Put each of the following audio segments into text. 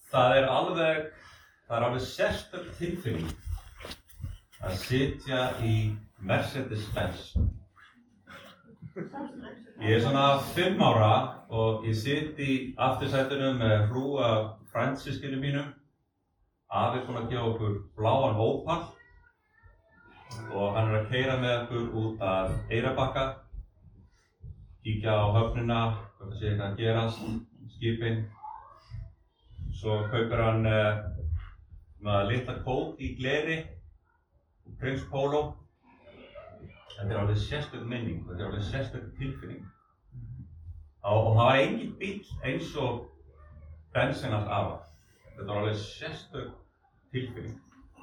Það er alveg sérstök tilfinning að sitja í Mercedes-Benz. Ég er svona 5 ára og ég sit í aftursætinu með frú af frændsystkini mínum. Afi er búinn að gefa okkur bláan Opal og hann er að keyra með okkur út af Eyrarbakka, kíkja á höfnina, hvað sé eitthvað að gerast, skipin. Svo kaupir hann litla kók í gleri og Prince Polo. Þetta er alveg sérstök minning, þetta er alveg sérstök tilfinning. Og það var engin bíll eins og bensinn hans afa. Þetta var alveg sérstök tilfinning.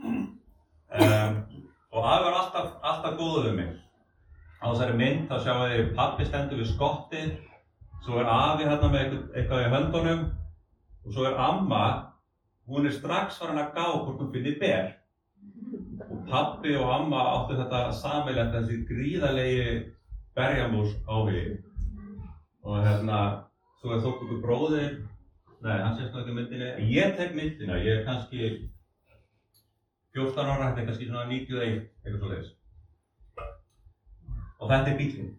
Og afi var alltaf góður við mig. Á þessari mynd þá sjáum við pabbi stendur við skottið, svo er afi hérna með eitthvað í höndunum og svo er amma, hún er strax farin að gá hvort hún finni ber. Og pabbi og amma áttu þetta sameiginlegt, þessi gríðarlegi berjamús áhugi. Og svo er Þórbergur bróðir, nei, hann sést nú ekki myndinni. Ég tek myndina, ég er kannski 14 ára, þetta er kannski svona 91, eitthvað svoleiðis. Og þetta er bíllinn.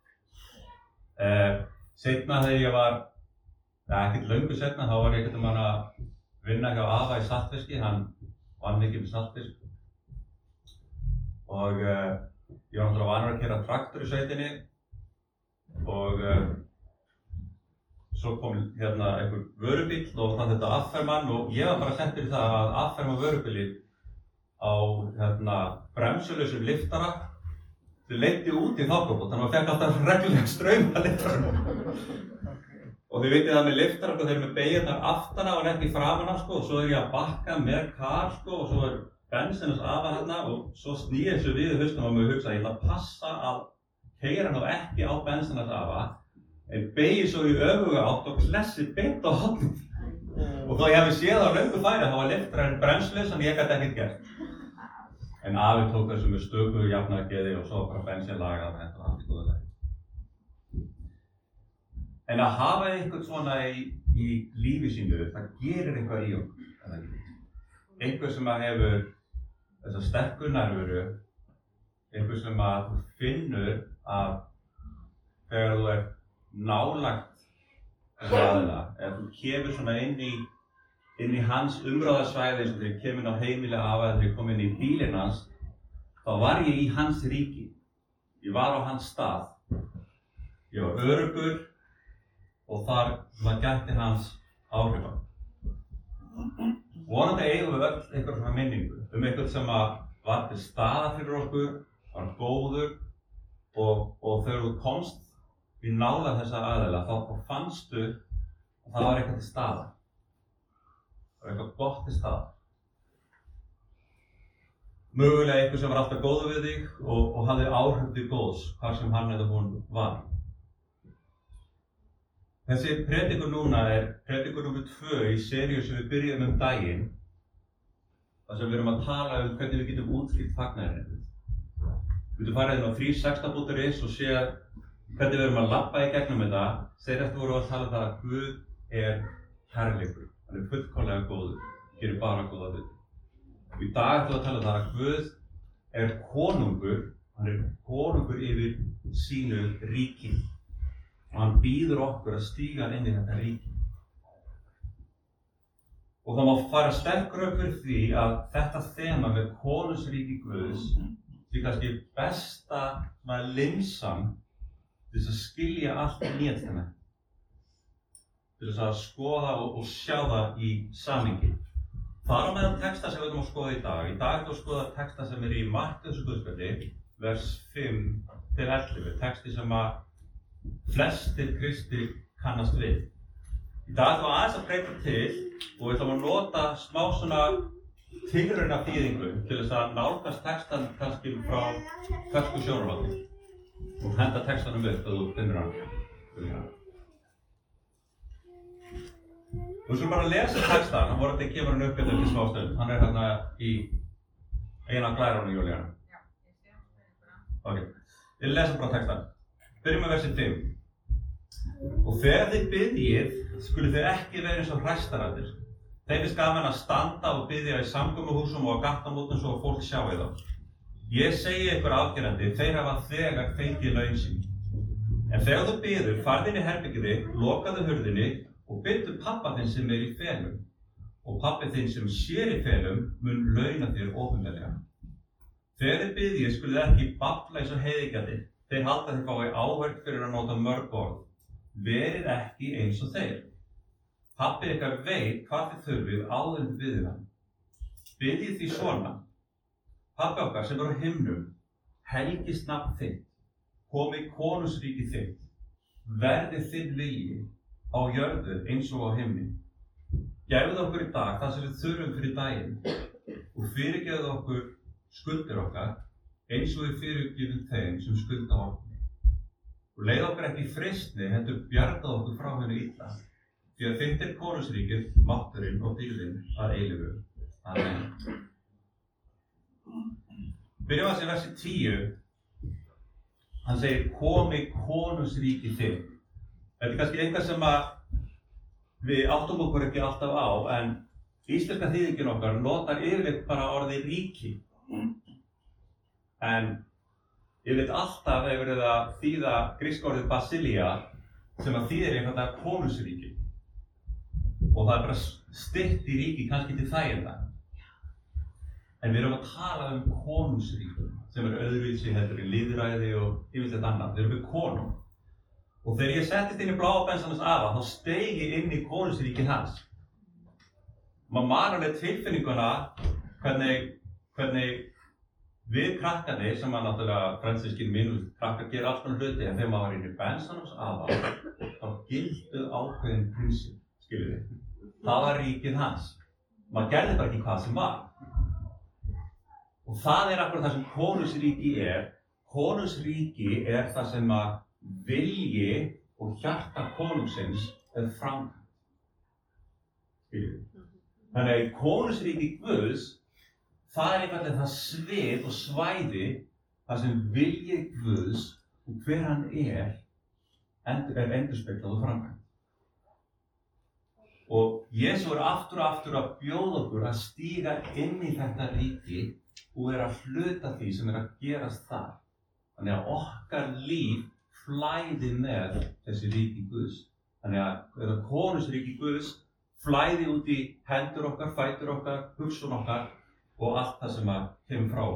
Seinna þegar ég var, ekkert löngu seinna, þá var ég einhvern veginn að vinna hjá afa í saltfiski, hann vann mikið með saltfisk. Og ég var náttúrulega vanur að keyra traktor í sveitinni og svo kom einhver vörubíll og það þetta afferman og ég var bara settur í það að afferma vörubílinn á bremsulausum liftara sem leiddi út í þokkabót, þannig að maður fekk alltaf reglulega straum að liftaranum. Og þið vitið það með liftara, þeir eru með beygjarnar aftana og ekki framan af og svo er ég að bakka með kar og svo er bensinn hans afa hérna og svo snýr þessu við hausnum og maður hugsa að ég ætla að passa að keyra hann ekki á bensinn hans afa en beygir svo í öfuga átt og klessi beint á hornið. Og þá ég hafi séð á löngu færi þá var liftarinn bremslaus þannig ég gat ekkert gert. En afi tók þessu með stöku jafnaðargeði og svo bara bensín lagað og þetta var allt í góðu lagi. En að hafa eitthvað svona í lífi sínu, það gerir eitthvað í okkur. Einhver sem að hefur þessa sterku nærveru, einhver sem að þú finnur að þegar þú ert nálægt þessu aðila, ef þú kemur svona inn í hans umráðasvæði eins og þegar ég kemur inn á heimili afa eða þegar ég kom inn í bílinn hans, þá var ég í hans ríki. Ég var á hans stað. Ég var öruggur og þar gætti hans áhrifa. Vonandi eigum við öll einhver svona minningu einhvern sem var til staðar fyrir okkur, var góður og þegar þú komst í nálægð þessa aðila þá fannstu að það var eitthvað til staðar. Það var eitthvað gott til staðar. Mögulega einhver sem var alltaf góður við þig og hafði áhrif til góðs hvar sem hann eða hún var. Þessi predikur núna er predikur númer 2 í seríu sem við byrjum daginn. Þar sem við erum að tala hvernig við getum útskýrt fagnaðarefnið. Við getum farið inn á 316.is og sé hvernig við erum að labba í gegnum þetta. Seinast vorum við að tala það að Guð er kærleikur. Hann er fullkomlega góður, gerir bara góða hluti. Í dag ætlum við að tala það að Guð er konungur, hann er konungur yfir sínu ríki. Og hann býður okkur að stíga inn í þetta ríki. Og það má fara sterk rök fyrir því að þetta þema með konungsríki Guðs sé kannski besta linsan til þess að skilja allt í Nýja testamentinu. Til þess að skoða og sjá það í samhengi. Þar á meðal texta sem við ætlum að skoða í dag. Í dag ætlum við að skoða texta sem er í Mattheusar guðspjalli, vers 5-11, texti sem að flestir kristnir kannast við. Í dag ætlum við aðeins að breyta til og við ætlum að nota smá svona tilraunaþýðingu til þess að nálgast textan kannski frá fersku sjónarhorni og henda textanum upp þegar þú finnur hann. Þú skulum bara lesa textan, hann vorandi kemur hann upp eftir smá stund. Hann er hérna í eina glærunni, Júlíana. Já, ég sé hann. Ok, ég lesa bara textan. Byrjum með versi 5. Og þegar þið biðjið, skuluð þið ekki vera eins og hræstararnir. Þeim finnst gaman að standa og biðja í samkomuhúsum og á gatnamótum svo að fólk sjái þá. Ég segi ykkur afgerandi, þeir hafa þegar fengið laun sín. En þegar þú biður, farðu inn í herbergið þitt, lokaðu hurðinni og biðdu pabba þinn sem í felum. Og pabbi þinn sem sér í felum mun launa þér opinberlega. Þegar þið biðjið skuluð ekki babla eins og heiðingjandi. Þeir halda þið fái áverk fyrir að nota mörg orð. Verið ekki eins og þeir. Pabbi ykkar veit hvað þið þurfið áður en þið biðjið hann. Biðjið því svona. Pabbi okkar sem á himnum, helgist nafn þitt, komi konungsríki þitt, verði þinn vilji á jörðu eins og á himni. Gefðu okkur í dag það sem við þurfum fyrir daginn og fyrirgefðu okkur skuldir okkar eins og við fyrirgefum þeim sem skulda okkur. Og leið okkur ekki í freistni, heldur bjargað okkur frá henni illa. Því að þitt konungsríkið, mátturinn og dýrðin að eilífu. Amen. Byrjum að segja versi 10. Hann segir, komi konungsríkið þitt. Þetta kannski eitthvað sem að við áttum okkur ekki alltaf á, en íslenska þýðingin okkar notar yfirleitt bara orðið ríki. En yfirleitt alltaf hefur verið að þýða gríska orðið basilia, sem að þýðir einfaldlega konungsríki. Og það bara stytt í ríki kannski til þæginda. En við erum að tala konungsríki, sem öðruvísi heldur í lýðræði og yfirleitt annað. Við erum við konung. Og þegar ég settist inn í bláa bensan hans afa, þá steig ég inn í konungsríkið hans. Maður man alveg tilfinninguna hvernig við krakkarnir, sem að náttúrulega fransískir minn krakkar gera alls konar hluti, en þegar maður var inn í bensan hans afa, þá gildu ákveðin prinsip, skilur við. Það var ríkið hans. Maður gerði bara ekki hvað sem var. Og það akkurat það sem konungsríki er. Konungsríki er það sem að vilji og hjarta konungsins er framkvæmt. Þannig að í konungsríki Guðs, það einfaldlega það svið og svæði þar sem vilji Guðs og hver hann er endurspeglað og framkvæmt. Og Jesú aftur og aftur að bjóða okkur að stíga inn í þetta ríki og að hluta því sem að gerast þar. Þannig að okkar líf flæði með þessi ríki Guðs. Þannig að þetta konungsríki Guðs flæði út í hendur okkar, fætur okkar, hugsun okkar og allt það sem að kemur frá.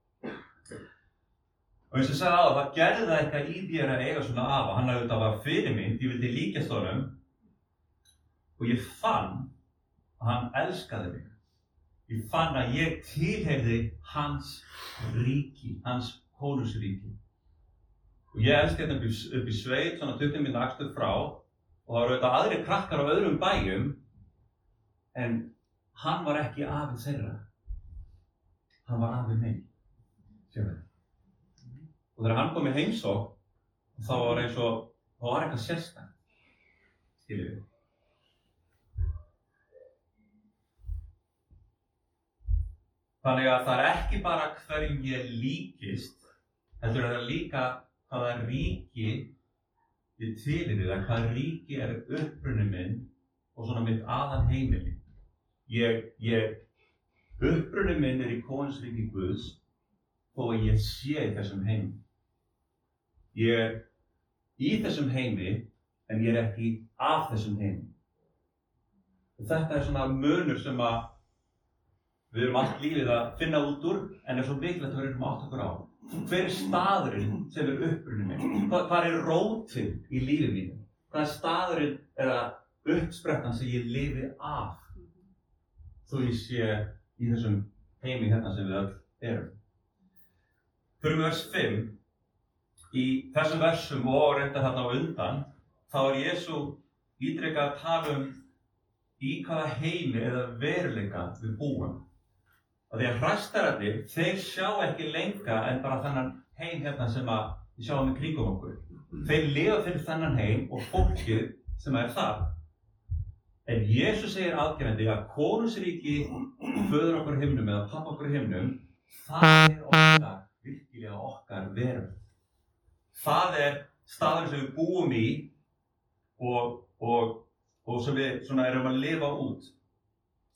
Og eins og ég sagði áðan, það gerði það eitthvað í þér að eiga svona afa. Hann auðvitað var fyrirmynd, ég vildi líkjast honum og ég fann að hann elskaði mig. Ég fann að ég tilheyrði hans ríki, hans konungsríki. Og ég elski hérna upp í sveit, svona 20 mínútna akstur frá, og það voru auðvitað aðrir krakkar á öðrum bæjum, en hann var ekki afið þeirra. Hann var afið minn. Sjáðu. Og þegar hann kom í heimsókn, þá var eins og, það var eitthvað sérstakt. Skilur við. Þannig að það ekki bara hverjum ég líkist, heldur það líka hvaða ríki ég tilheyri, eða hvaða ríki uppruni minn og svona mitt aðalheimili. Uppruni minn í konungsríki Guðs þó að ég sé í þessum heimi. Ég í þessum heimi en ég ekki af þessum heimi. Og þetta svona munur sem að við erum allt lífið að finna út úr, en svo mikilvægt að við erum átt okkur á. Hver staðurinn sem uppruni minn? Hvað rótin í lífi mínu? Hvað staðurinn eða uppsprettan sem ég lifi af? Þó ég sé í þessum heimi hérna sem við öll erum. Fyrir vers 5, í þessum versum og reyndar þarna á undan, þá Jesú ítrekað að tala í hvaða heimi eða veruleika við búum. Og því að hræstararnir, þeir sjá ekki lengra en bara þennan heim hérna sem við sjáum í kringum okkur. Þeir lifa fyrir þennan heim og fólkið sem þar. En Jesús segir aðgerandi að konungsríki föður okkur í himnum eða pappa okkur í himnum, það okkar, virkilega okkar veröld. Það staður sem við búum í og sem við erum að lifa út.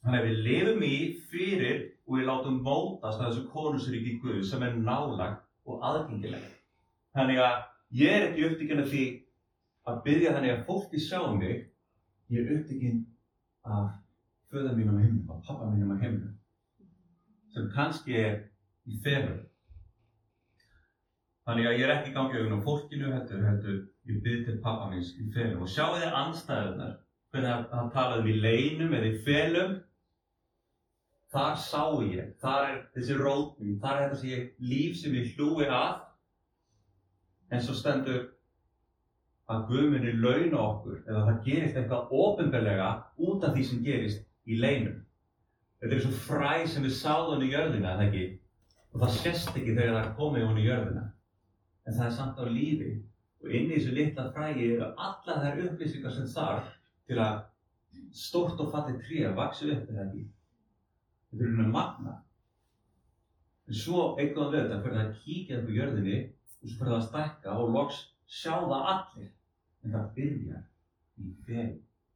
Þannig að við lifum í, fyrir og við látum mótast af þessu konungsríki Guðs sem nálægt og aðgengilegt. Þannig að ég ekki upptekinn af því að biðja þannig að fólki sjá mig. Ég upptekinn af föður mínum á himnum, af pabba mínum á himnum, sem kannski í felum. Þannig að ég ekki í gangi augun á fólkinu, heldur ég bið til pabba míns í felum. Og sjáu þið andstæðurnar, hvernig hann talaði í leinum eða í felum. Þar sá ég, þar þessi rótning, þar þessi líf sem ég hlúi að. En svo stendur að Guð muni launa okkur, eða það gerist eitthvað opinberlega út af því sem gerist í leinum. Þetta svo fræ sem við sáðum í jörðina, eða ekki? Og það sést ekki þegar það komið hún í jörðina. En það samt á lífi. Og inni í þessu litla fræi eru allar þær upplýsingar sem þarf til að stórt og fallið tré vaxi upp, eða ekki? Þetta rauninni magna. En svo eitthvað við þetta fyrir að kíkja upp á jörðinni og svo fyrir að stækka og loks sjá það allir. En það byrjar í felum.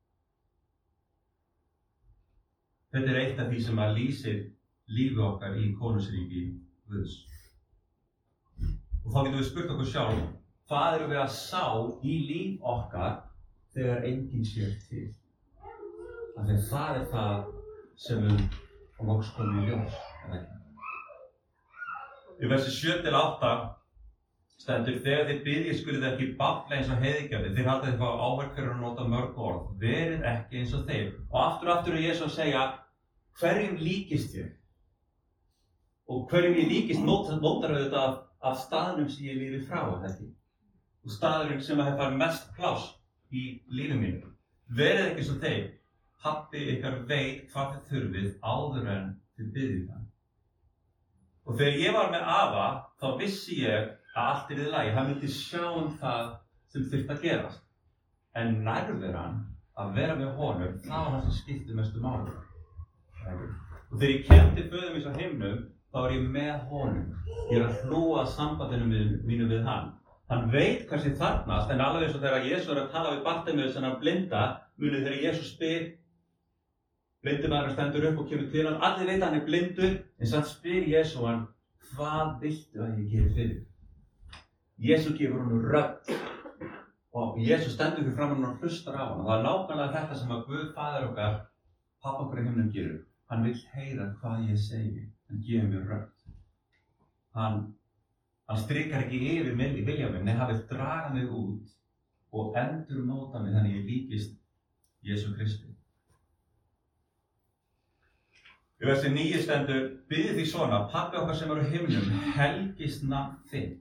Þetta eitt af því sem að lýsir lífi okkar í konungsríki Guðs. Og þá getum við spurt okkur sjálf, hvað erum við að sá í líf okkar þegar enginn sér til? Af því það það sem og loks komið í ljós, eða ekki? Í versi 7-8 stendur, þegar þið biðjið skuluð þið ekki babla eins og heiðingjandi, þið haldið þið fá áverk fyrir að nota mörg orð, verið ekki eins og þeir. Og aftur er Jesús að segja, hverjum líkist ég? Og hverjum ég líkist mótar auðvitað af staðnum sem ég lífi frá, eða ekki? Og staðurinn sem að það fær mest pláss í lífi mínu. Verið ekki eins og þeir. Pabbi ykkar veit hvað þið þurfið áður en þið biðjið það. Og þegar ég var með afa, þá vissi ég að allt í lagi. Hann myndi sjá það sem þurfti að gerast. En nærveran að vera með honum, það var það sem skipti mestu máli. Og þegar ég kem til föður míns á himnum, þá er ég með honum. Ég er að hlúa sambandinu mínu við hann. Hann veit hvað sem þarfnast, en alveg eins og þegar Jesús er að tala við Bartimeus sem hann blinda, munið þegar Jesús spyr, blindi maðurinn stendur upp og kemur til hann, allir veit að hann er blindur, en samt spyr Jesú hann, hvað viltu að ég geri fyrir? Jesú gefur hann rödd og Jesú stendur fyrir fram hann og hlustar á hann. Og það er nákvæmlega þetta sem að Guð faðir okkar, pabba okkar í himnum gerir. Hann vill heyra hvað ég segi, hann gefur mér rödd. Hann strikar ekki yfir vilja minn, nei, hann vill draga mig út og endurmóta mig þannig ég líkist Jesú Kristi. Í versi 9 stendur, biðið því svona, pabbi okkar sem er á himnum, helgist nafn þitt.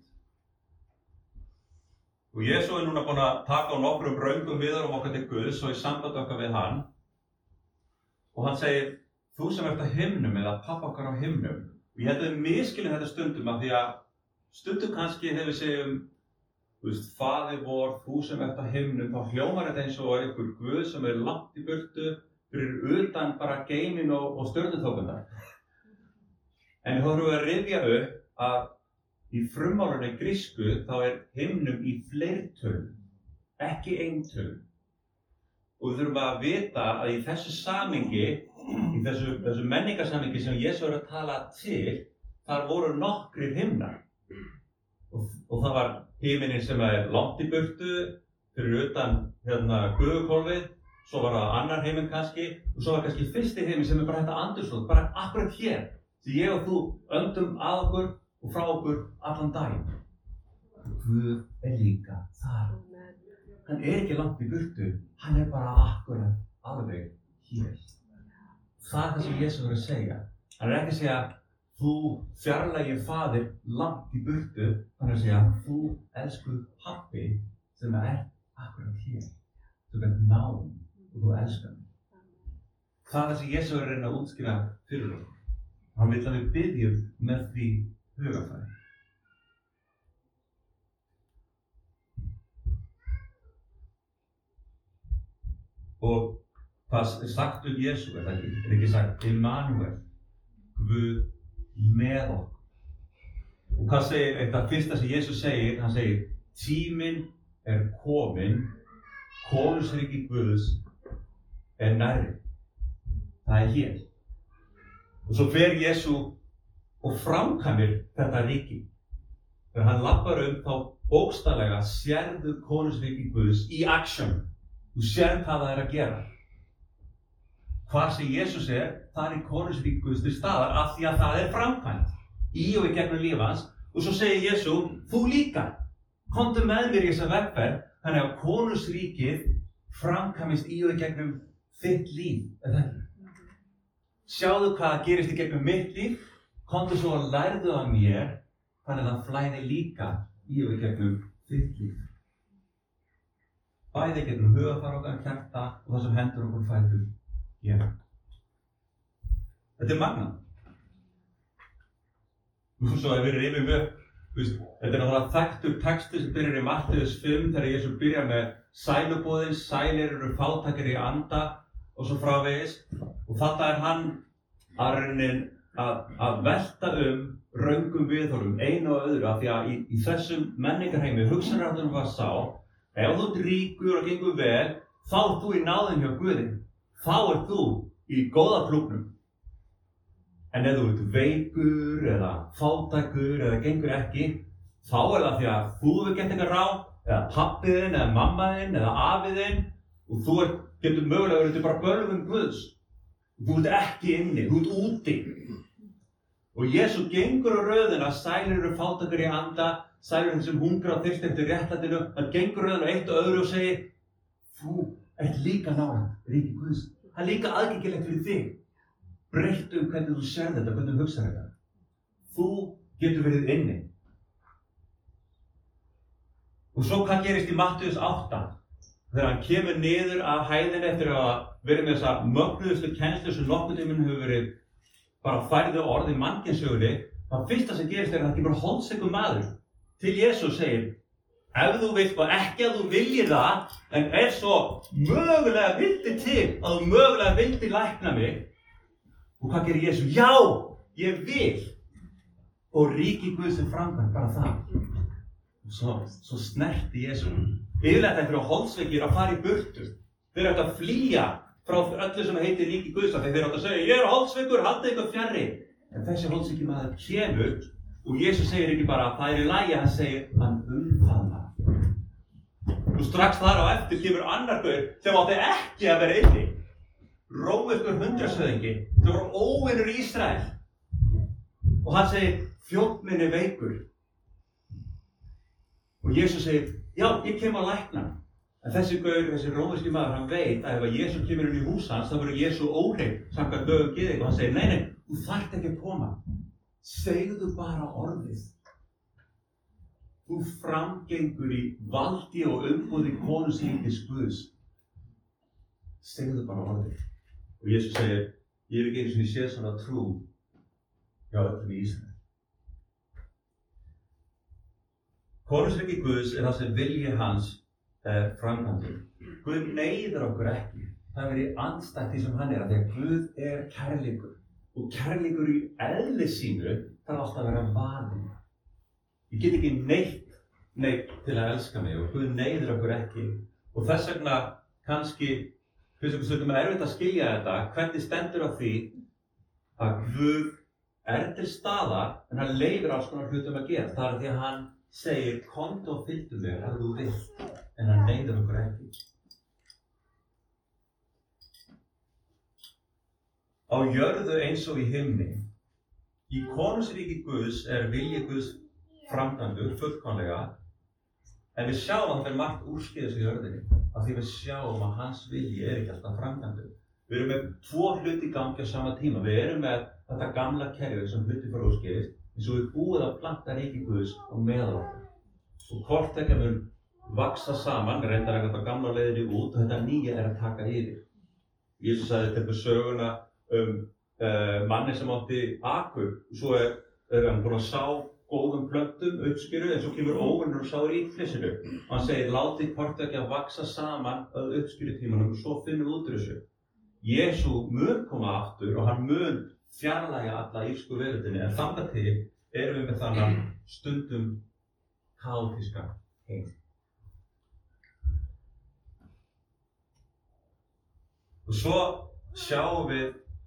Og Jesú er núna búinn að taka á nokkrum röngum viðhorfum okkar til Guðs og í sambandi okkar við hann. Og hann segir, þú sem ert á himnum eða pabbi okkar á himnum. Og ég held að við misskiljum þetta stundum af því að stundum kannski þegar við segjum, faðir vor, þú sem ert á himnum, þá hljómar þetta eins og einhver Guð sem er langt í burtu, fyrir utan bara geiminn og stjörnuþokurnar. En þá þurfum við að rifja upp að í frummálunni grísku þá er himnum í fleirtölu, ekki eintölu. Og við þurfum að vita að í þessu samhengi, í þessu menningarsamhengi sem Jesú er að tala til, þar voru nokkrir himnar. Og það var himinin sem er langt í burtu, fyrir utan gufuhvolfið, svo var það annar heiminn kannski, og svo var kannski fyrsti heiminn sem er bara þetta andrúmsloft, bara akkurat hér, sem ég og þú öndum að okkur og frá okkur allan daginn. Guð er líka þar. Hann er ekki langt í burtu, hann er bara akkurat alveg hér. Það er það sem Jesús er að segja. Hann er ekki að segja, þú fjarlægi faðir langt í burtu, hann er að segja, þú elsku pabbi sem er akkurat hér. Þú ert náinn. Og þú elskar mig. Það er það sem Jesú er að reyna að útskýra fyrir okkur. Hann vill að við biðjum með því hugafæri. Og það er sagt Jesú, er ekki sagt Immanuel, Guð með okkur. Og hvað segir þetta fyrsta sem Jesú segir? Hann segir, tíminn er kominn, konungsríki Guðs er nærri. það hér. Og svo fer Jesú og framkvæmir þetta ríki. Þegar hann lappar þá bókstaflega sérðu konungsríki Guðs í action. Þú sérð hvað það að gera. Hvar sem Jesús þar konungsríki Guðs til staðar af því að það framkvæmt í og í gegnum líf hans. Og svo segir Jesú, þú líka, komdu með mér í þessa vegferð, þannig að konungsríkið framkvæmist í og í gegnum þitt líf. Sjáðu hvað gerist í gegnum mitt líf, komdu svo og lærðu af mér, þannig að það flæði líka í og í gegnum þitt líf. Bæði gegnum hugafar okkar, hjarta og það sem hendur okkur fætur gera. Þetta magnað. Og svo ef við rifjum upp, þetta náttúrulega þekktur textur sem byrjar í Mattheus 5 þegar Jesús byrjar með sæluboðin, sælir eru fátækir í anda og svo frávegis. Og þetta hann að velta röngum viðhorfum, einu og öðru, af því að í þessum menningarheimi hugsunarháttunum var sá, ef þú ert ríkur og gengur vel, þá ert þú í náðin hjá Guði. Þá ert þú í góða klúbbnum. En ef þú ert veikur eða fátækur eða gengur ekki, þá það því að þú hefur gert eitthvað ráð, eða pabbiðinn eða mammaðinn eða afiðinn, og þú getur mögulega verið bara bölvun Guðs. Þú ert ekki inni, þú ert úti. Og Jesú gengur á röðina, sælir eru fátækur í anda, sælir sem hungra og þyrst eftir réttlætinu, hann gengur röðina eitt og öðru og segir, þú ert líka nálægt ríki Guðs. Það líka aðgengilegt fyrir þig. Breyttu hvernig þú sér þetta, hvernig þú hugsar þetta. Þú getur verið inni. Og svo hvað gerist í Mattheus 8? Þegar hann kemur niður af hæðinni eftir að vera með þessa mögnuðustu kennslu sem nokkurn tímann hefur verið bara færðu orð í mannkynssögunni, það fyrsta sem gerist að það kemur holdsveikur maður til Jesú og segir, ef þú vilt og ekki að þú viljir það, en ef svo mögulega vildi til að þú mögulega vildi lækna mig, og hvað gerir Jesú? Já, ég vil. Og ríki Guðs framkvæmt bara það. Og svo snerti Jesú. Yfirleitt fyrir holdsveikir að fara í burtu. Þeir ættu að flýja frá öllu sem heitir ríki Guðs. Þeir ættu að segja, ég holdsveikur, haldið ykkur fjarri. En þessi holdsveiki maður kemur og Jesú segir ekki bara að það í lagi, hann segir, hann umfaðmar. Og strax þar á eftir kemur annar gaur sem átti ekki að vera inni. Rómverskur hundraðshöfðingi, sem var óvinur í Ísrael. Og hann segir, þjónn minn veikur. Og Jesús segir, já, ég kem að lækna. En þessi gaur, þessi rómverski maður, hann veit að ef Jesús kemur inn í hús hans, þá verður Jesú óhreinn samkvæmt lögum gyðinga. Og hann segir, nei, þú þarft ekki að koma. Segðu bara orðið. Þú framgengur í valdi og umboði konungsríkis Guðs. Segðu bara orðið. Og Jesús segir, ég hef ekki einu sinni séð svona trú hjá öllum í Ísrael. Konungsríki Guðs það sem vilji hans framkvæmdur. Guð neyðir okkur ekki. Það verið andstætt því sem hann af því að Guð kærleikur. Og kærleikur í eðli sínu þarf alltaf að vera valinn. Ég get ekki neitt til að elska mig og Guð neyðir okkur ekki. Og þess vegna kannski finnst okkur stundum erfitt að skilja þetta, hvernig stendur á því að Guð til staðar en hann leyfir alls konar hlutum að gera. Það því að hann segir, komdu og fylgdu mér ef þú vilt, en hann neyðir okkur ekki. Á jörðu eins og í himni. Í konungsríki Guðs vilji Guðs framkvæmdur fullkomlega, en við sjáum að það er margt úrskeiðis í jörðinni, af því við sjáum að hans vilji ekki alltaf framkvæmdur. Við erum með tvo hluti í gangi á sama tíma. Við erum með þetta gamla kerfi sem hluti fyrir úrskeiðist, eins og við búið að planta ríki Guðs á meðal okkur. Og hvort ekki mun vaksa saman, reyndar þetta gamla leiðinni út og þetta nýja að taka yfir. Jesús sagði til söguna manni sem átti akur, og svo hann búinn að sá góðum plöntum, uppskeru, en svo kemur óvinnur og sáir í flissinu. Og hann segir, láti hvort ekki að vaksa saman að uppskerutímanum og svo finnum við út úr þessu. Jesú mun koma aftur og hann mun fjarlægja alla írsku veröldinni, en þangað til erum við með þannan stundum kaotíska heim. Og svo sjáum við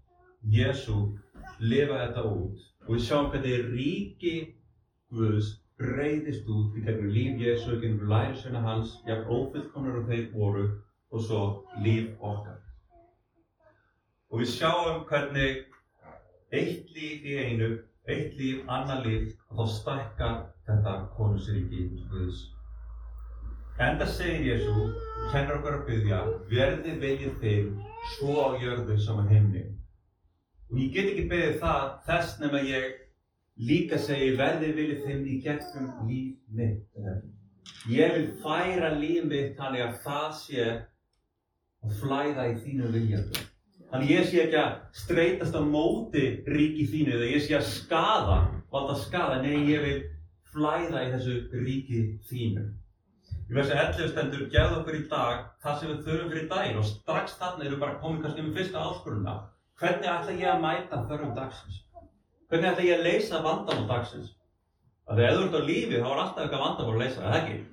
Jesú lifa þetta út og við sjáum hvernig ríki Guðs breiðist út í gegnum líf Jesú, í gegnum lærisveina hans, jafn ófullkomnir og þeir voru, og svo líf okkar. Og við sjáum hvernig eitt líf í einu, eitt líf, annað líf, og þá stækkar þetta konungsríki Guðs. Enda segir Jesú, kennir okkur að biðja, verði viljið þinn svo á jörðu sem á himni. Og ég get ekki beðið það þess nema ég líka segi, verði viljið þinn í gegnum líf mitt. Ég vil færa líf mitt þannig að það sé að flæða í þínu viljandu. Þannig ég sé ekki að streitast á móti ríki þínu, eða ég sé að valda skaða, nei, ég vil flæða í þessu ríki þínu. Í versi 11 stendur, gefðu okkur í dag það sem við þurfum fyrir daginn, og strax þarna erum við bara komin kannski með fyrsta áskorunina. Hvernig ætla ég að mæta þörfum dagsins? Hvernig ætla ég að leysa vandamál dagsins? Af því ef þú ert á lífi, þá er alltaf eitthvað vandamál að leysa, eða ekki?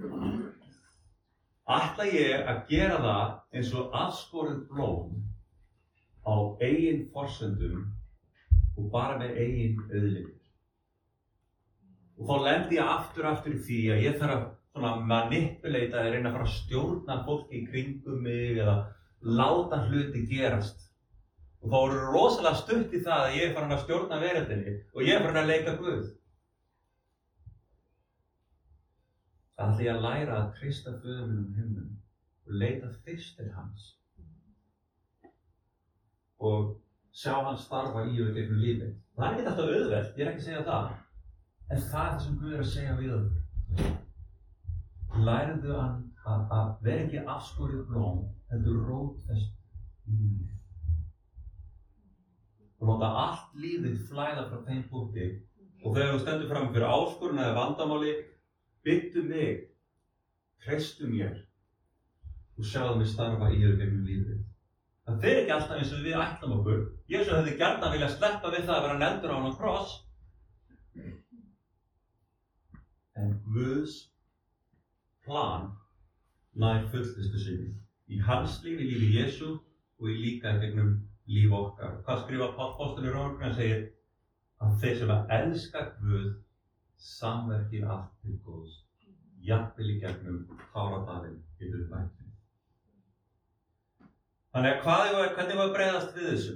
Ætla ég að gera það eins og afskorið blóm á eigin forsendum og bara með eigin auðlindir. Og þá lendi ég aftur í því að ég þarf að manipuleita eða reyna að fara að stjórna fólki í kringum mig eða láta hluti gerast. Og þá eru rosalega stutt í það að ég er farin að stjórna veröldinni og ég er farin að leika Guð. Það ætla ég að læra að treysta Föður minn himnum og leita fyrst til hans. Og sjá hann starfa í og gegnum lífið. Það er ekki alltaf auðvelt, ég er ekki að segja það. En það er það sem Guð er að segja við okkur. Lærðu að vera ekki afskorið blóm, heldur rótfest í lífið. Og láta allt lífið flæða frá þeim punkti. Og þegar þú stendur fram fyrir áskorun eða vandamáli, byggdu mig, treystu mér og sjáðu mig starfa í og gegnum lífið. Það fer ekki alltaf eins og við ætlum okkur. Jesú hefði gjarnan viljað sleppa við það að vera negldur á hann á kross. En Guðs plan nær fullnustu sinni. Í hans lífi, lífi Jesú og í líka gegnum líf okkar. Hvað skrifa Páll apóstoli í Rómarbréfinu? Hann segir að þeir sem að elska Guð samverkir allt til góðs. Jafnvel í gegnum táradalinn getur bætt. Þannig að hvernig var að bregðast við þessu?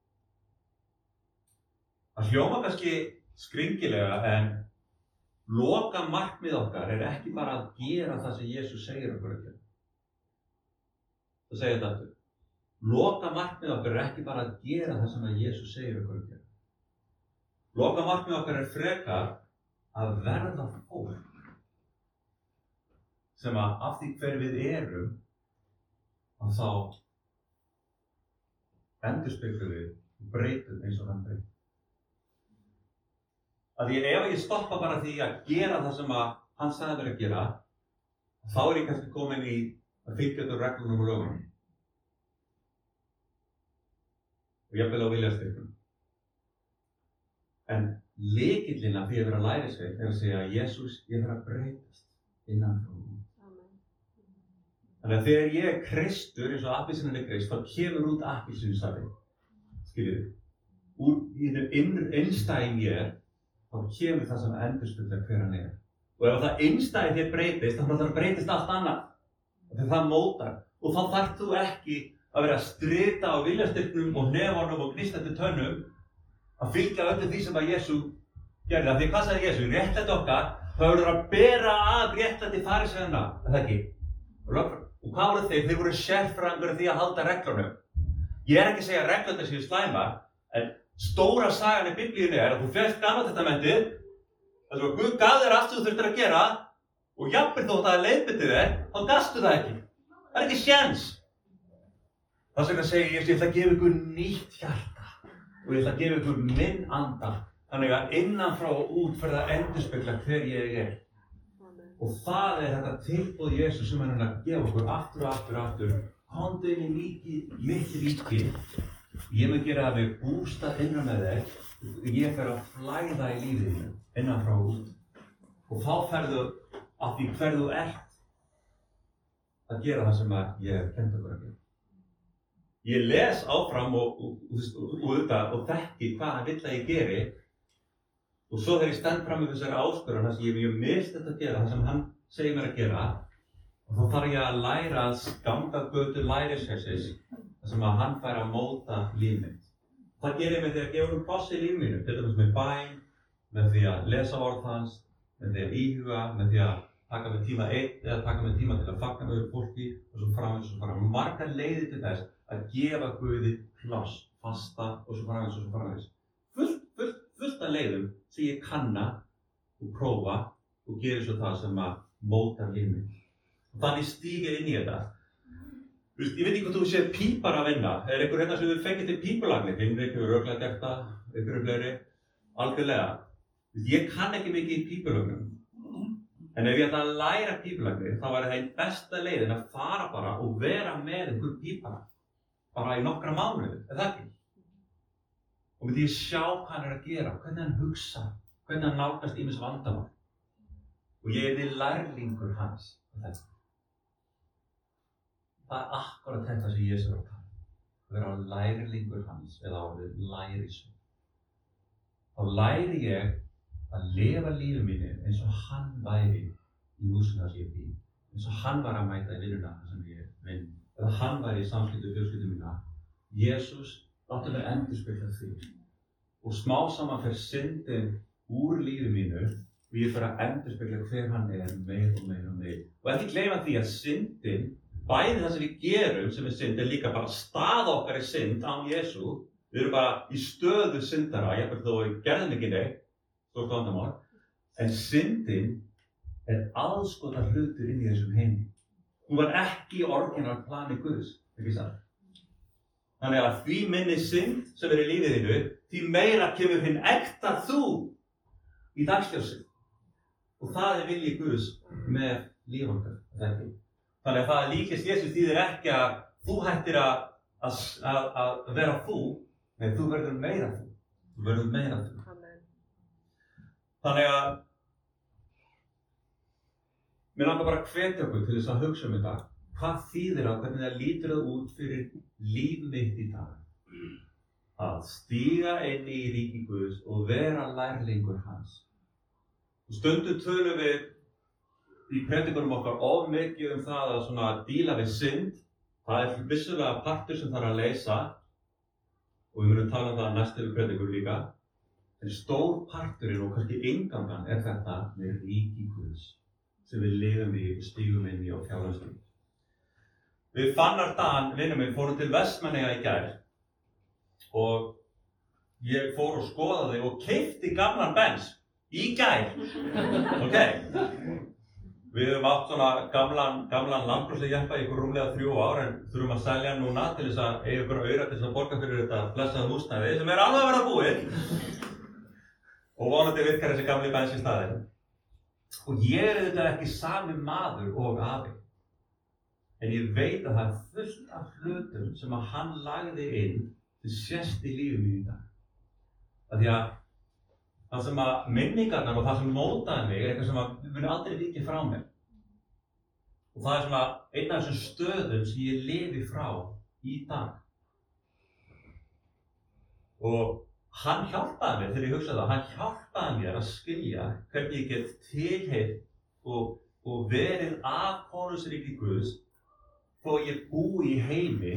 Það hljóma kannski skringilega, en loka markmið okkar er ekki bara að gera það sem Jesús segir okkur að gera. Það segir þetta aftur. Loka markmið okkar er ekki bara að gera það sem Jesús segir okkur að gera. Loka markmið okkar er frekar að verða fólk sem að af því hver við erum, að þá endurspeglum við og breytum eins og hann breytir. Að ef ég stoppa bara því að gera það sem að hann sagði mér að gera, þá er ég kannski komin í að fylgja þetta reglunum og lögunum. Og jafnvel á viljastyrkunum. En lykillinn að því að vera lærisveinn er að segja að Jesús, ég þarf að breytast innan frá. Þannig að þegar ég er Kristur, eins og appelsínan er Krist, þá kemur út appelsínusafi. Skiljið þið? Úr innstæði mér, þá kemur það sem endurspeglar hver hann er. Og ef það innstæði þér breytist, þá breytist allt annað. Þegar það mótar. Og þá þarft þú ekki að vera að strita á viljastyrknum og nefanum og gnistandi tönnum að fylgja öllu því sem að Jesú gerði. Af því hvað sagði Jesú? Réttlæti okkar, þá verður að bera að réttlæti farisveinanna. Er það ekki? Og hvað voru þeir? Þeir voru sérfræðingur því að halda reglunum. Ég er ekki að segja að reglurnar séu slæmar, en stóra sagan í Biblíunni er að þú fékkst Gamla testamentið, þess að Guð gaf þér allt sem þú þurftir að gera, og jafnvel þótt að það leiðbeindi þér, þá gastu það ekki. Það er ekki séns. Þess vegna segi ég ætla að gefa ykkur nýtt hjarta og ég ætla að gefa ykkur minn anda, þannig að innanfrá og út fyrir að endurspegla hver ég er. Og það er þetta tilboð Jesús sem hann er að gefa okkur aftur. Komdu inn í mitt ríki. Ég mun gera það með bústað innan með þér. Ég fer að flæða í lífinu innan frá út. Og þá ferðu af því hver þú ert að gera það sem ég hef kennt okkur að gera. ég les áfram og þekki hvað hann vill að ég geri. Og svo þegar ég stend fram með þessari áskorun, þar sem ég hef misst þetta að gera, það sem hann segir mér að gera, og þá þarf ég að læra að ganga götur lærisins, þar sem að hann fær að móta líf mitt. Það gerir ég með því að gefa pláss í líf mínu, til dæmis með bæn, með því að lesa orð hans, með því að íhuga, með því að taka með tíma einn eða taka með tíma til að fagna með fólki og svo framvegis og svo framvegis. Margar leiðir til þess að gefa Guði pláss, fasta og svo framvegis. Fullt af leiðum sem ég kanna og prófa og gera svo það sem að móta líf mitt. Og þannig stíg ég inn í þetta. Ég veit ekki hvað þú séð pípar að vinna. Er einhver hérna sem þú fengið til pípulagnir? Hinrik hefur örugglega gert það, einhverju fleiri. Algjörlega. Ég kann ekki mikið í pípulagnum. En ef ég ætla að læra pípulagnir, þá væri það einn besta leiðin að fara bara og vera með einhver pípara. Bara í nokkra mánuði, er það ekki? Og myndi ég sjá hvað hann að gera, hvernig hann hugsa, hvernig hann nálgast ýmis vandamál. Og ég yrði lærlingur hans. Það akkúrat þetta sem Jesús er að tala. Að vera lærlingur hans eða orðið lærisveinn. Þá læri ég að lifa lífið mínu eins og hann væri í húsinu þar sem ég bý. Eins og hann var að mæta í vinnuna þar sem ég vinn. Eða hann væri í samskipti við fjölskyldu mína. Jesús láttu mig endurspegla því. Og smá saman fer syndin úr lífi mínu og ég fer að endurspegla hver hann er meir. Og ekki gleyma því að syndin, bæði það sem við gerum sem er synd, er líka bara staða okkar í synd án Jesú. Við erum bara í stöðu syndara, jafnvel þó við gerðum ekki neitt, stórt vandamál. En syndin er aðskotað hlutur inn í þessum heimi. Hún var ekki í orginal plani Guðs, ekki satt? Þannig að því minni synd sem er í lífið þínu, því meira kemur hinn ekta þú í dagsljósið. Og það er vilji Guðs með líf okkar. Þannig að það að líkist Jesú þýðir ekki að þú hættir að vera þú, nei, þú verður meira þú. Þú verður meira þú. Þannig að mér langar bara að hvetja okkur til þess að hugsa þetta. Hvað þýðir það, hvernig það lítur það út fyrir líf mitt í dag? Að stíga inn í ríki Guðs og vera lærlingur hans. Og stundum tölum við í predikunum okkar of mikið það að svona díla við synd. Það er vissulega partur sem þarf að leysa og við munum tala það næstu við predikur líka. En stór parturinn og kannski inngangan er þetta með ríki Guðs sem við lifum í og stígum inn í á fjárhagslega. Við Fannar Dan, vinur minn, fórum til Vestmannaeyja í gær og ég fór og skoðaði og keypti gamlan Benz í gær. Ok. Við höfum átt svona gamlan landbrúsjeppa í ykkur rúmlega 3 ár en þurfum að selja hann núna til þess að eiga ykkur aura til þess að borga fyrir þetta blessaða húsnæði sem er alveg að verða búið. Og vonandi virkar þessi gamli Benz í staðinn. Og ég er auðvitað ekki sami maður og afi. En ég veit að það er fullt af hlutum sem að hann lagði inn til sést í lífið mínu í dag. Af því að það sem að minningarnar og það sem mótaði mig er eitthvað sem að muni aldrei vikið frá mér. Og það er svona einn af þessum stöðum sem ég lifi frá í dag. Og hann hjálpaði mér, þegar ég hugsaði það, hann hjálpaði mér að skilja hvernig ég get tilheyrt og verið af konungsríki Guðs þó ég búi í heimi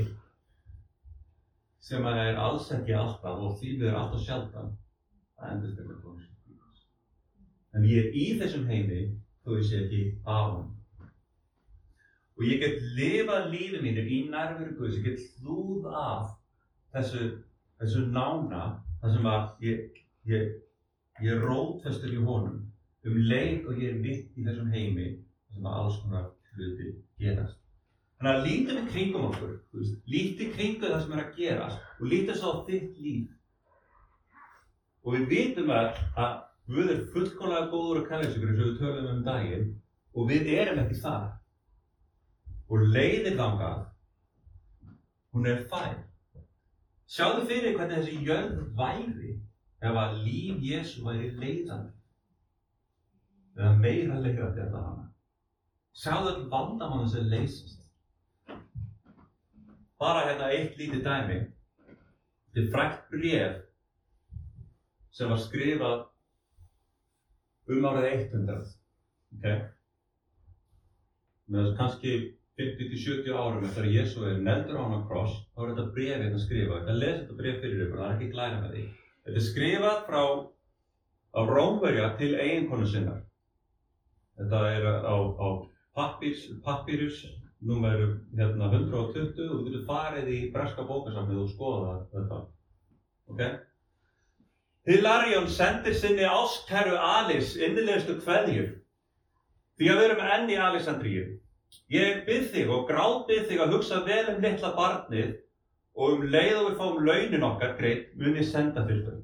sem er alls ekki alltaf og því miður alltaf sjaldan að endurspegla konungsríki Guðs. En ég er í þessum heimi þó ég sé ekki af honum. Og ég get lifað lífið mínu í nærveru Guðs, ég get hlúð af þessu nána þar sem að ég er rótfestur í honum leið og ég er mitt í þessum heimi þar sem að alls konar hluti gerast. Þannig að lítið við kringum okkur, lítið kringum það sem er að gerast og lítið svo á þitt líf. Og við vitum að Guð er fullkomlega góður og kærleiksríkur eins og við tölum daginn og við erum ekki þar. Og leiðin þangað, hún er fær. Sjáðu fyrir hvernig þessi jörð væri ef að líf Jesú væri leiðandi. Eða meira leiðandi allavega. Sjáðu all vandamála sem leysast. bara hérna eitt lítið dæmi. Þetta er frægt bréf sem var skrifað árið 100. Okay? Með kannski 50-70 árum eftir að Jesú er negldur á hann á kross, þá er þetta bréf hérna skrifað. Ég lesi þetta bréf fyrir ykkur, það er ekki glæra með því. Þetta er skrifað frá Rómverja til eiginkonu sinnar. Þetta er á pappírus númer 120 og þú getur farið í breska bókasafnið og skoða þetta. Okay? Hilarion sendir sinni ástkæru Alice innilegustu kveðjur því að við erum enn í Alexandríu. Ég bið þig og grátbið þig að hugsa vel litla barnið og leið og við fáum launin okkar greitt mun ég senda til þau.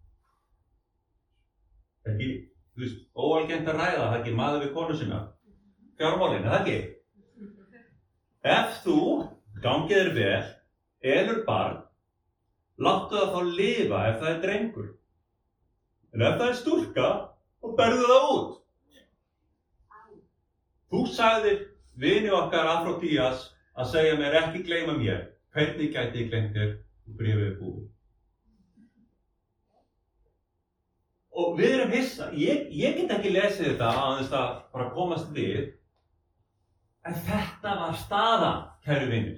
Ekki, þú veist, óalgengt að ræða, það ekki maður við konu sinna. Fjármálin, það ekki? Ef þú, gangið þér vel, elur barn, láttu það þá lifa ef það er drengur. En ef það er stúlka, þá berðu það út. Þú sagðir vini okkar Afrodías að segja mér ekki gleyma mér. Hvernig gæti ég gleymt þér og bréfið er búið? Og við erum hissa. Ég get ekki lesið þetta án þess að bara komast við. En þetta var staðan, kæru vinir.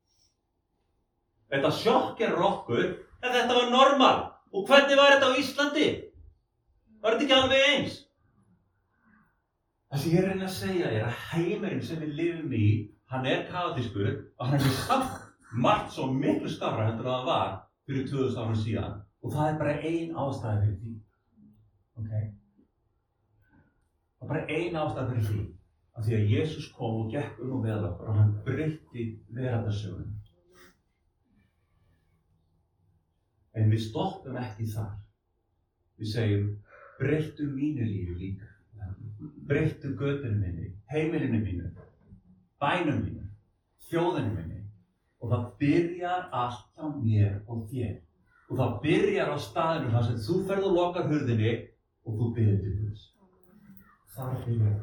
Þetta sjokkar okkur, en þetta var normal. Og hvernig var þetta á Íslandi? Var þetta ekki alveg eins? Það sem ég reyna að segja er að heimurinn sem við lifum í, hann er kaotískur og hann er samt margt svo miklu skárra heldur en það var fyrir 2000 árum síðan. Og það er bara ein ástæða fyrir því. Okay. Það er bara ein ástæða fyrir því. Af því að Jesús kom og gekk og með okkur og hann breytti veraldarsögunum. En við stoppum ekki þar. Við segjum, breyttu mínu lífi líka. Breyttu götunum minni, heimilinu mínu, bænum mínu, þjóðinu minni. Og það byrjar allt hjá mér og þér. Og það byrjar á staðinum þar sem þú ferð og lokar hurðinni og þú biður til Guðs. Það byrjar.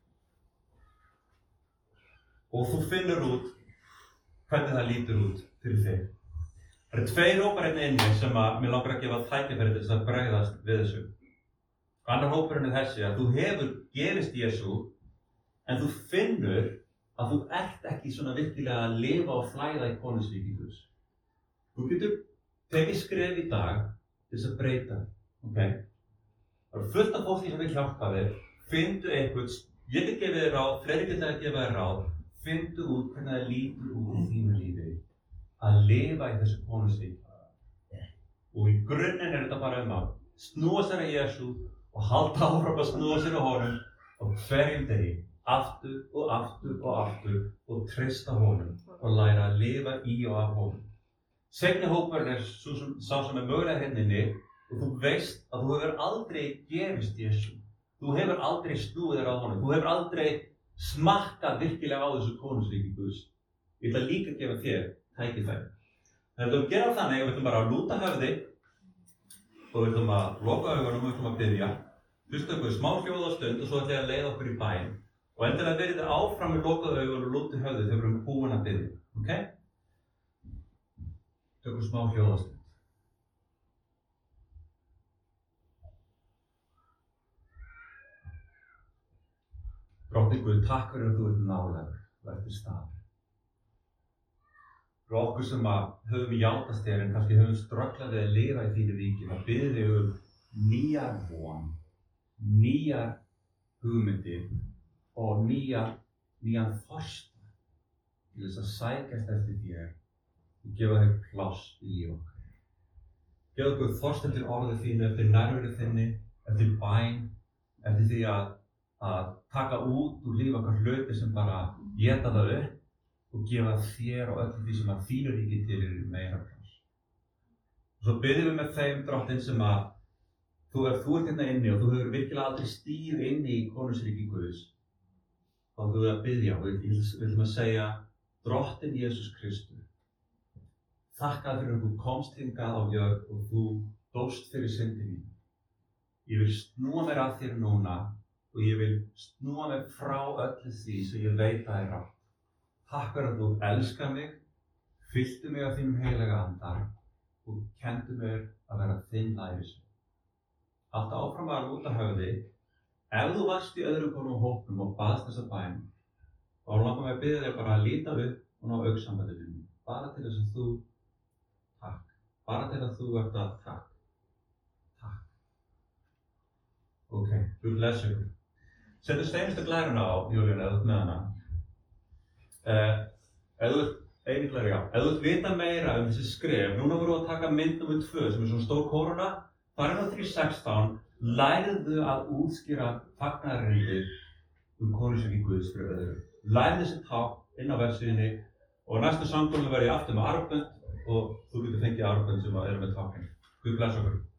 Og þú finnur út hvernig það lítur út fyrir þig. Það eru tveir hópar hérna inni sem að mér langar að gefa tækifæri til þess að bregðast við þessu. Annar hópurinn er þessi að þú hefur gefist Jesú en þú finnur að þú ert ekki svona virkilega að lifa og flæða í konungsríki Guðs. Þú getur tekið skref í dag til þess að breyta. Okay? Það eru fullt af fólki sem vil hjálpa þér. Finndu einhvern, ég get gefið þér ráð, fleiri geta að gefa þér ráð. Finndu út hvernig það lítur út í þínu lífi að lifa í þessu konungsríki. Og í grunninn er þetta bara að snúa sér að Jesú og halda áfram að snúa sér á honum á hverjum degi, aftur og aftur og aftur og treysta honum og læra að lifa í og af honum. Seinni hópurinn er sá sem er mögulega henninni og þú veist að þú hefur aldrei gefist Jesú. Þú hefur aldrei snúið þér á honum. Þú hefur aldrei smakkað virkilega á þessu konungsríki Guðs. Ég ætla líka að gefa þér tækifæri. Við ætlum að gera þannig að við ætlum bara að lúta höfði og við ætlum að loka augunum og við ætlum að biðja. Hlusta okkur smá hljóðastund og svo ætlum ég að leiða okkur í bæn. Og endilega verið þið áfram með lokað augun og lúti höfði þegar við erum búin að biðja. Okay? Tökum smá hljóðastund. Drottinn Guð, takk fyrir að þú ert nálægur, þú ert til staðar. Fyrir okkur sem höfum játast þér en kannski höfum strögglað við að lifa í þínu ríki, þá biðjum við nýjar von, nýjar hugmyndir og nýjan þorsta til þess að sækjast eftir þér og gefa þér pláss í líf okkar. Gefa okkur þorst eftir orðið þínu, eftir nærveru þinni, eftir bæn, eftir því að taka út úr líf okkar hluti sem bara éta það upp og gefa þér og öllu því sem að þínu ríki til meira pláss. Og svo biðjum við með þeim Drottinn sem að þú ert hérna inni og þú hefur virkilega aldrei stíð inni í konungsríki Guðs. Þá þú að biðja og við ætlum að segja Drottinn Jesús Kristur. Þakka fyrir að þú komst hingað á jörð og þú dóst fyrir syndi mín. Ég vil snúa mér að þér núna og ég vil snúa mér frá öllu því sem ég veit að er rátt. Takk fyrir að þú elskar mig, Fylltu mig af þínum heilaga anda og kenndu mér að vera þinn lærisveinn. Haltu áfram að lúta höfði. Ef þú varst í öðrum hvorum hópnum og baðst þessa bæn, þá langar mig að biðja þig bara að líta upp og ná augnsambandi við mig. Bara til þess að þú, takk. Bara til að þú ert að takk. Takk. Ok, Guð blessi ykkur. Settu steinustu glæruna á, Júlíana, ef þú ert með hana. Ef þú vilt vita meira þessi skref, núna vorum við að taka mynd nr. 2 sem svona stór kóruna. Farið á 3.16, lærðu að útskýra fagnaðarerindið konungsríki Guðs fyrir öðrum. Lærðu þessi tákn inn á vefsíðunni og næstu samkomum verð ég aftur með armbönd og þú getur fengið armbönd sem eru með táknin. Guð blessi okkur.